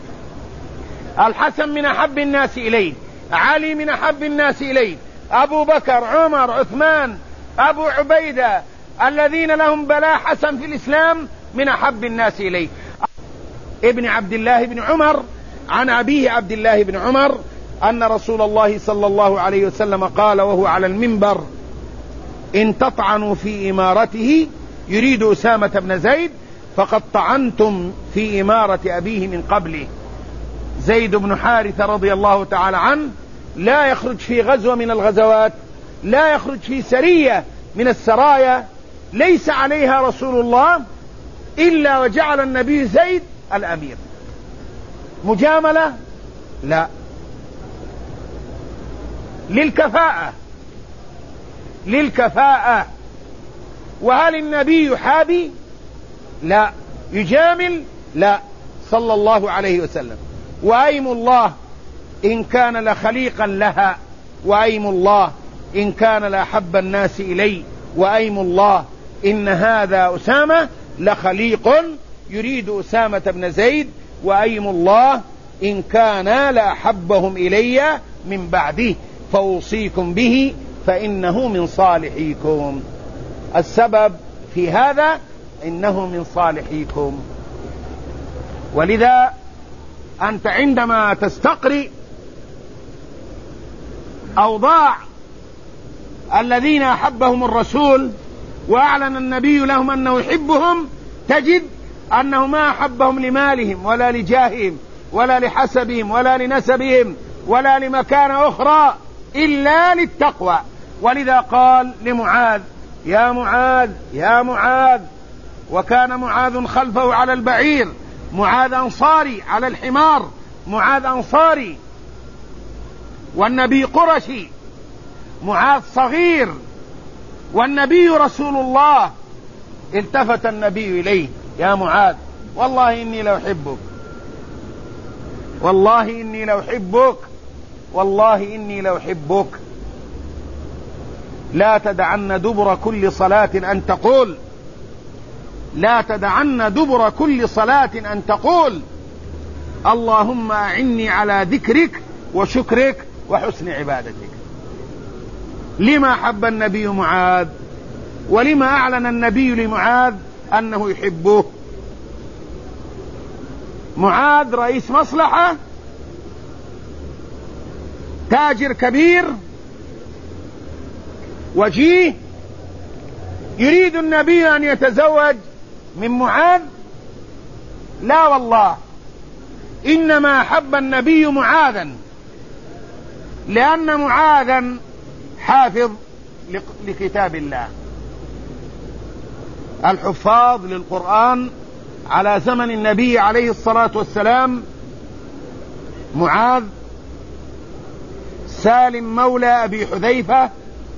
الحسن من أحب الناس إلي، علي من أحب الناس إلي، أبو بكر، عمر، عثمان، أبو عبيدة، الذين لهم بلاء حسن في الإسلام من أحب الناس إلي. ابن عبد الله بن عمر عن أبيه عبد الله بن عمر أن رسول الله صلى الله عليه وسلم قال وهو على المنبر: إن تطعنوا في إمارته، يريد أسامة بن زيد، فقد طعنتم في إمارة أبيه من قبله. زيد بن حارثة رضي الله تعالى عنه لا يخرج في غزوة من الغزوات، لا يخرج في سرية من السرايا ليس عليها رسول الله إلا وجعل النبي زيد الأمير. مجاملة؟ لا، للكفاءة، للكفاءة. وهل النبي يحابي؟ لا. يجامل؟ لا، صلى الله عليه وسلم. وأيم الله إن كان لخليقا لها، وأيم الله إن كان لأحب الناس إلي، وأيم الله إن هذا أسامة لخليق، يريد أسامة بن زيد، وأيم الله إن كان لأحبهم إلي من بعده، فأوصيكم به فإنه من صالحيكم. السبب في هذا إنه من صالحيكم. ولذا أنت عندما تستقرئ أوضاع الذين أحبهم الرسول وأعلن النبي لهم أنه يحبهم، تجد أنه ما أحبهم لمالهم ولا لجاههم ولا لحسبهم ولا لنسبهم ولا لمكانة أخرى إلا للتقوى. ولذا قال لمعاذ: يا معاذ يا معاذ. وكان معاذ خلفه على البعير، معاذ أنصاري على الحمار، معاذ أنصاري، والنبي قرشي، معاذ صغير والنبي رسول الله. التفت النبي إليه: يا معاذ، والله إني لأحبك، والله إني لأحبك، والله إني لأحبك. لا تدعن دبر كل صلاة أن تقول، لا تدعن دبر كل صلاة أن تقول: اللهم أعني على ذكرك وشكرك وحسن عبادتك. لما حب النبي معاذ؟ ولما أعلن النبي لمعاذ أنه يحبه؟ معاذ رئيس مصلحة، تاجر كبير، وجيه، يريد النبي أن يتزوج من معاذ؟ لا والله، إنما حب النبي معاذا لأن معاذا حافظ لكتاب الله. الحفاظ للقرآن على زمن النبي عليه الصلاة والسلام معاذ، سالم مولى أبي حذيفة،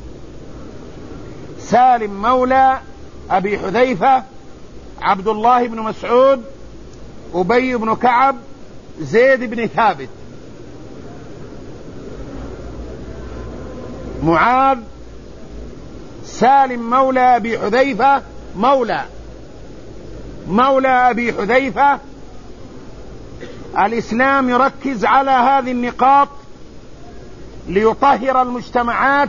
سالم مولى أبي حذيفة، عبد الله بن مسعود، أبي بن كعب، زيد بن ثابت. معاذ، سالم مولى أبي حذيفة، مولى مولى أبي حذيفة. الإسلام يركز على هذه النقاط ليطهر المجتمعات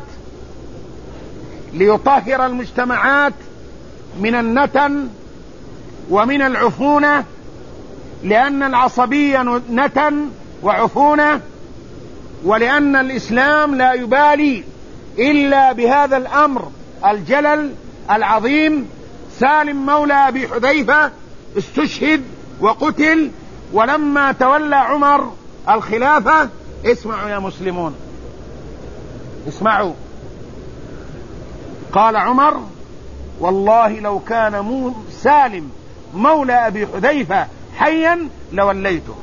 ليطهر المجتمعات من النتن ومن العفونة، لأن العصبية نتن وعفونة، ولأن الإسلام لا يبالي إلا بهذا الأمر الجلل العظيم. سالم مولى أبي حذيفة استشهد وقتل، ولما تولى عمر الخلافة، اسمعوا يا مسلمون، اسمعوا، قال عمر: والله لو كان مو سالم مولى أبي حذيفة حيا لوليته.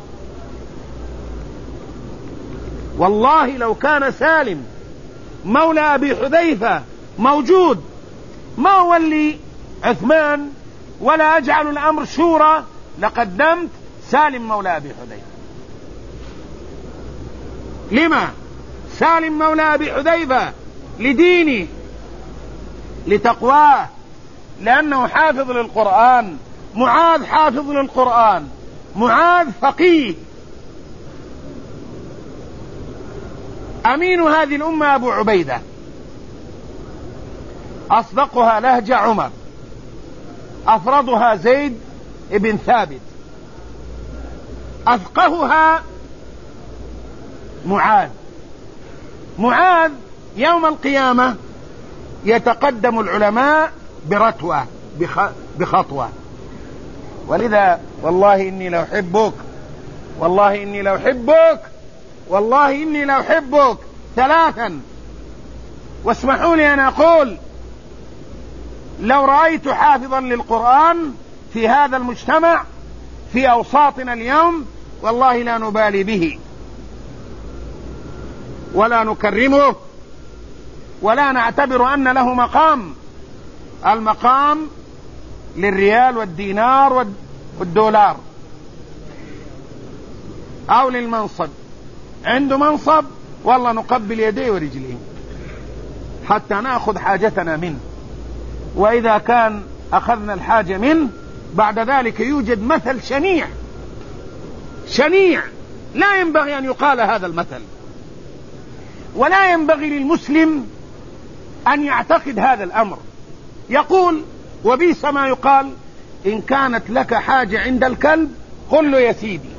والله لو كان سالم مولى أبي حذيفة موجود ما أولي عثمان ولا أجعل الأمر شورى، لقدمت سالم مولى أبي حذيفة. لما؟ سالم مولى أبي حذيفة لديني، لتقواه، لأنه حافظ للقرآن. معاذ حافظ للقرآن، معاذ فقيه. أمين هذه الأمة أبو عبيدة، أصدقها لهجة عمر، أفرضها زيد بن ثابت، أفقهها معاذ. معاذ يوم القيامة يتقدم العلماء برتوة بخطوة. ولذا والله إني لأحبك، والله إني لأحبك، والله إني لأحبك ثلاثا. واسمحوا لي أن أقول: لو رأيت حافظا للقرآن في هذا المجتمع في أوساطنا اليوم والله لا نبالي به ولا نكرمه ولا نعتبر أن له مقام. المقام للريال والدينار والدولار، أو للمنصب. عنده منصب والله نقبل يديه ورجليه حتى نأخذ حاجتنا منه، وإذا كان أخذنا الحاجة منه بعد ذلك يوجد مثل شنيع شنيع لا ينبغي أن يقال هذا المثل، ولا ينبغي للمسلم أن يعتقد هذا الأمر. يقول وبئس ما يقال: إن كانت لك حاجة عند الكلب قل له يا سيدي.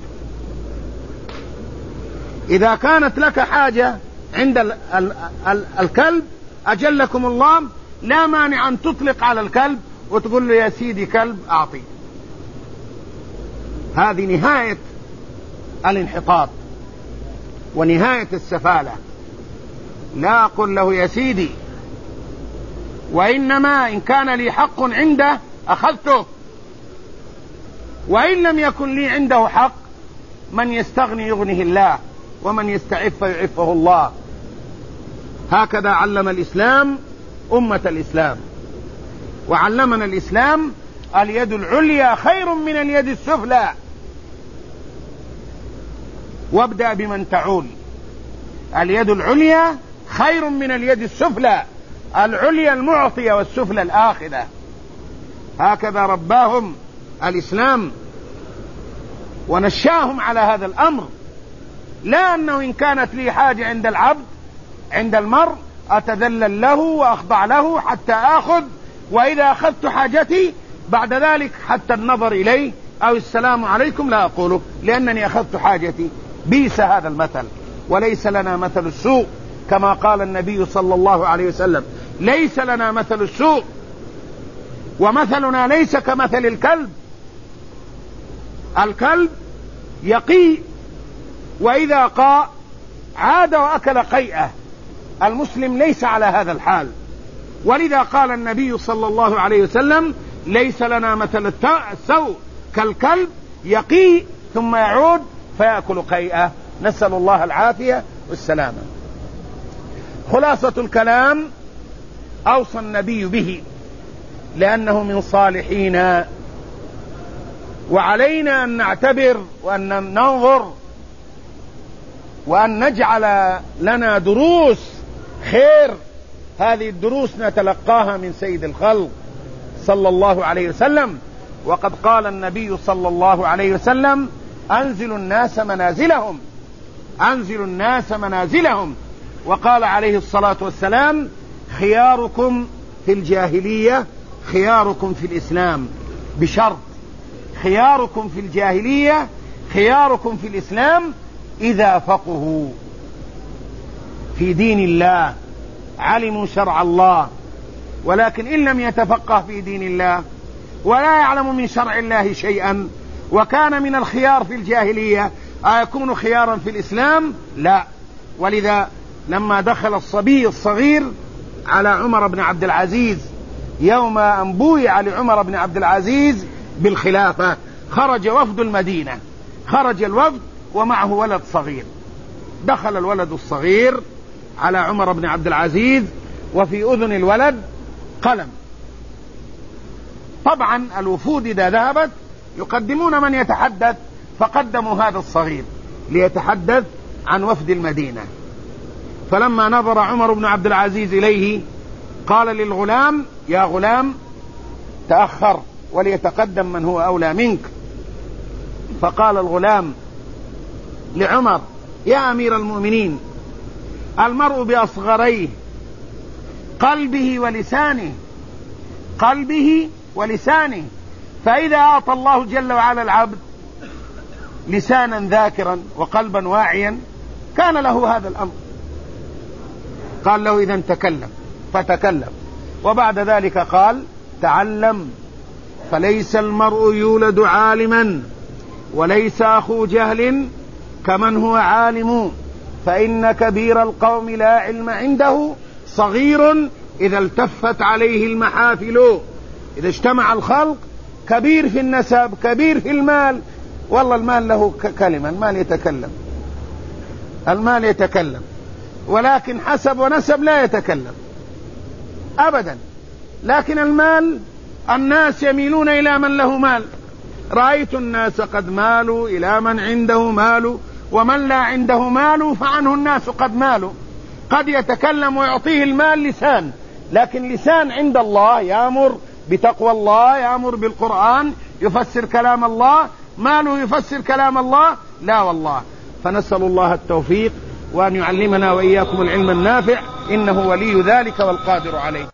إذا كانت لك حاجة عند ال ال ال الكلب أجلكم الله، لا مانع أن تطلق على الكلب وتقول له يا سيدي كلب أعطي. هذه نهاية الانحطاط ونهاية السفالة. لا أقول له يا سيدي، وإنما إن كان لي حق عنده أخذته، وإن لم يكن لي عنده حق، من يستغني يغنيه الله، ومن يستعف يعفه الله. هكذا علم الإسلام أمة الإسلام، وعلمنا الإسلام اليد العليا خير من اليد السفلى، وابدأ بمن تعول. اليد العليا خير من اليد السفلى، العليا المعطية والسفلى الآخذة. هكذا رباهم الإسلام ونشاهم على هذا الأمر، لا أنه إن كانت لي حاجة عند العبد عند المرء أتذلل له وأخضع له حتى آخذ، وإذا أخذت حاجتي بعد ذلك حتى النظر إليه أو السلام عليكم لا أقوله، لأنني أخذت حاجتي. بئس هذا المثل، وليس لنا مثل السوء، كما قال النبي صلى الله عليه وسلم: ليس لنا مثل السوء، ومثلنا ليس كمثل الكلب. الكلب يقي، وإذا قاء عاد وأكل قيئة. المسلم ليس على هذا الحال، ولذا قال النبي صلى الله عليه وسلم: ليس لنا مثل السوء كالكلب يقي ثم يعود فيأكل قيئة، نسأل الله العافية والسلامة. خلاصة الكلام: أوصى النبي به لأنه من صالحينا، وعلينا أن نعتبر وأن ننظر وأن نجعل لنا دروس خير. هذه الدروس نتلقاها من سيد الخلق صلى الله عليه وسلم، وقد قال النبي صلى الله عليه وسلم: أنزلوا الناس منازلهم، أنزلوا الناس منازلهم. وقال عليه الصلاة والسلام: خياركم في الجاهلية خياركم في الإسلام، بشرط: خياركم في الجاهلية خياركم في الإسلام إذا فقهوا في دين الله، علموا شرع الله. ولكن إن لم يتفقه في دين الله ولا يعلم من شرع الله شيئا وكان من الخيار في الجاهلية، أيكون خيارا في الإسلام؟ لا. ولذا لما دخل الصبي الصغير على عمر بن عبد العزيز يوم أن بويع لعمر بن عبد العزيز بالخلافة، خرج وفد المدينة، خرج الوفد ومعه ولد صغير. دخل الولد الصغير على عمر بن عبد العزيز وفي أذن الولد قلم. طبعا الوفود إذا ذهبت يقدمون من يتحدث، فقدموا هذا الصغير ليتحدث عن وفد المدينة. فلما نظر عمر بن عبد العزيز إليه قال للغلام: يا غلام تأخر وليتقدم من هو أولى منك. فقال الغلام لعمر: يا أمير المؤمنين، المرء بأصغريه، قلبه ولسانه، قلبه ولسانه، فإذا أعطى الله جل وعلا العبد لسانا ذاكرا وقلبا واعيا كان له هذا الأمر. قال له: إذن تكلم. فتكلم. وبعد ذلك قال: تعلم، فليس المرء يولد عالما وليس أخو جهل كمن هو عالم، فإن كبير القوم لا علم عنده صغير إذا التفت عليه المحافل. إذا اجتمع الخلق، كبير في النسب، كبير في المال، والله المال له كلمة، المال يتكلم، المال يتكلم، ولكن حسب ونسب لا يتكلم أبدا. لكن المال الناس يميلون إلى من له مال. رأيت الناس قد مالوا إلى من عنده مال، ومن لا عنده مال فعنه الناس قد مالوا. قد يتكلم ويعطيه المال لسان، لكن لسان عند الله يأمر بتقوى الله، يأمر بالقرآن، يفسر كلام الله. ماله يفسر كلام الله؟ لا والله. فنسأل الله التوفيق وأن يعلمنا وإياكم العلم النافع، إنه ولي ذلك والقادر عليه.